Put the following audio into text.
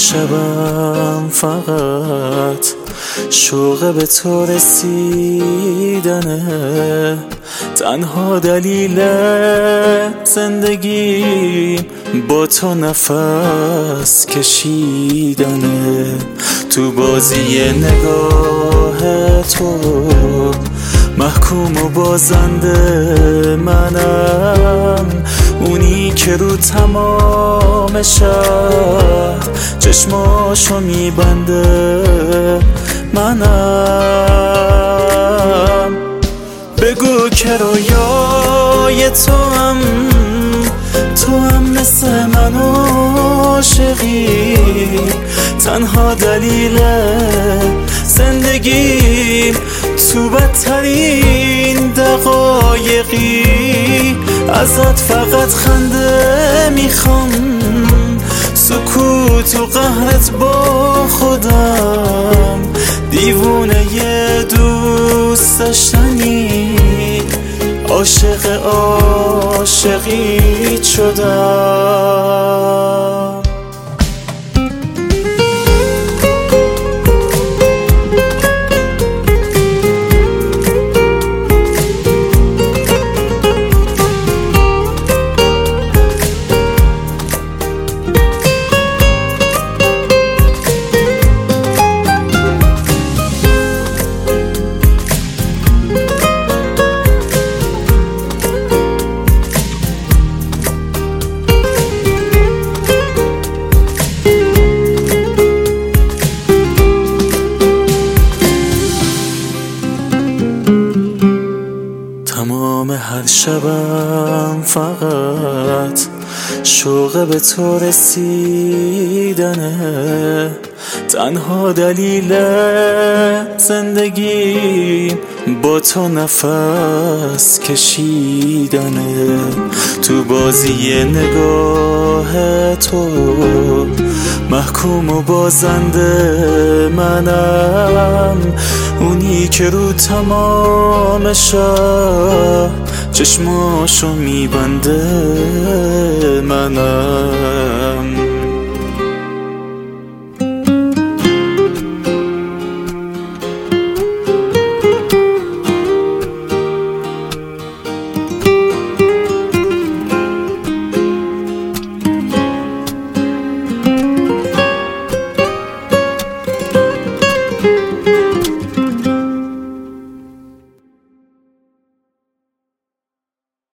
شبم فقط شوق به تو رسیدنه، تنها دلیل زندگی با تو نفس کشیدنه. تو بازی نگاه تو محکوم و بازنده منم، اونی که رو تمام شهر چشماشو میبنده منم. بگو که رویای تو هم مثل من عاشقی، تنها دلیل زندگی تو بدترین دقایقی. ازت فقط خنده میخوام، سکوت و قهرت با خودم، دیوونه ی دوست داشتنی، عاشق عاشقی شدم. تمام هر شبم فقط شوق به تو رسیدنه، تنها دلیل زندگی با تو نفس کشیدنه. تو بازی نگاه تو محکوم و بازنده منم، اونی که رو تمام شب چشماشو میبنده منم.